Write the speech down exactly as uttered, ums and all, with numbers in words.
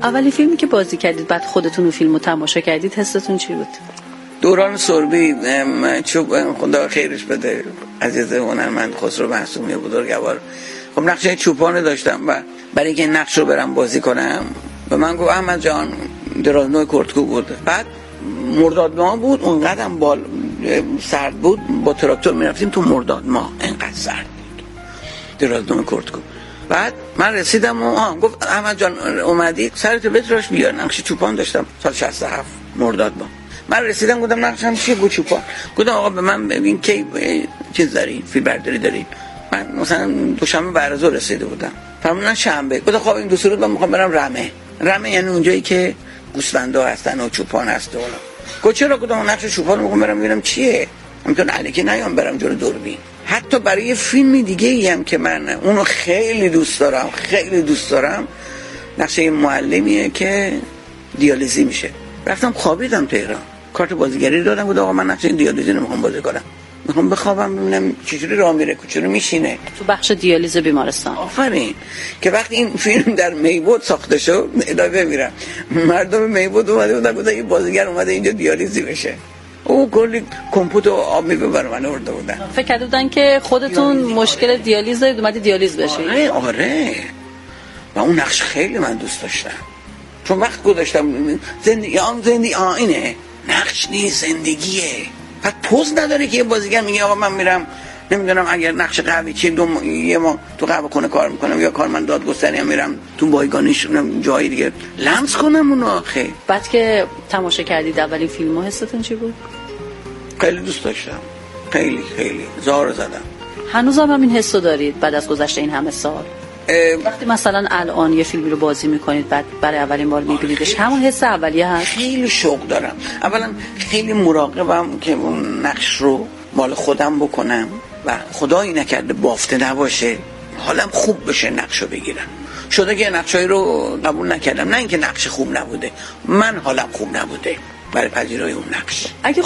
اولی فیلمی که بازی کردید بعد خودتون اون فیلمو تماشا کردید حستون چی بود؟ دوران سربی، چوب خدا خیرش بده، عزیز هنرمند خسرو محسومی بزرگوار. خب نقشه چوپان داشتم و برای اینکه نقش رو برم بازی کنم و من گفت احمد جان درازنوی کرتکو بود. بعد مرداد ماه بود، اونقدر بال سرد بود، با تراکتور میرفتیم تو مرداد ماه، اینقدر سرد بود درازنوی کرتکو. بعد من رسیدم و آه گفت احمد جان اومدی سرتو بتراش بیار. نقش چوپان داشتم سال شصت و هفت مرداد ماه. من رسیدم گفتم نقشم چیه؟ گفت چوپان. گفتم آقا به من ببین کی چیز دارین فیلم برداری دارین؟ من مثلا دوشنبه بعد از ظهر رسیده بودم، فرمودن شنبه. گفتم خب این دو سه روز من میخوام برم رمه. رمه یعنی اونجایی که گوسفندا هستن و چوپان هست و اونا. گفت چرا؟ گفتم نقش چوپان میخوام برم ببینم چیه. میگن الکی نیام برم جلو دوربین. حتی برای فیلم دیگه ای هم که من اونو خیلی دوست دارم، خیلی دوست دارم، نقش این معلمیه که دیالیزی میشه. رفتم خوابیدم تهران، کارت بازیگری دادم، گفتم آقا من نقش این دیالیزی نمیخوام بازی کنم، میخوام بخوابم ببینم چجوری راه میره، چجوری میشینه تو بخش دیالیز بیمارستان. آفرین. که وقتی این فیلم در میبود ساخته شد، ادامه میرم، مردم میبود اومده بودن گفتن این بازیگر اومده اینجا دیالیزی بشه. او کلی کمپوت و آب میوه برای من آورده بودن. فکر کرده بودن که خودتون مشکل دیالیز دارید اومدید دیالیز بشید. آره آره. و اون نقش خیلی من دوست داشتم، چون وقت گذاشتم زندگی آن زندگی آینه، نقش نیست زندگیه. بعد پوز نداره که یه بازیگر میگه آقا من میرم نمیدونم اگر نقش قوی چی دو یه ما تو قهوه خونه کار میکنم یا کارمند دادگستری هم میرم تو بایگانیش جای دیگه لمس کنم اونو. آخه بعد که تماشا کردید اولین فیلمو حستون چی بود؟ خیلی دوست داشتم، خیلی خیلی زار زدم. هنوزم هم این حسو دارید بعد از گذشت این همه سال؟ وقتی مثلا الان یه فیلمی رو بازی میکنید بعد برای اولین بار میبینیدش همون حس اولیه هست؟ خیلی شوق دارم. اولا خیلی مراقبم که اون نقش رو مال خودم بکنم و خدایی نکرده بافته نباشه، حالم خوب بشه نقش رو بگیرم. شده که نقشایی رو قبول نکردم، نه اینکه نقش خوب نبوده، من حالم خوب نبوده برای پذیرایی اون نقش. اگه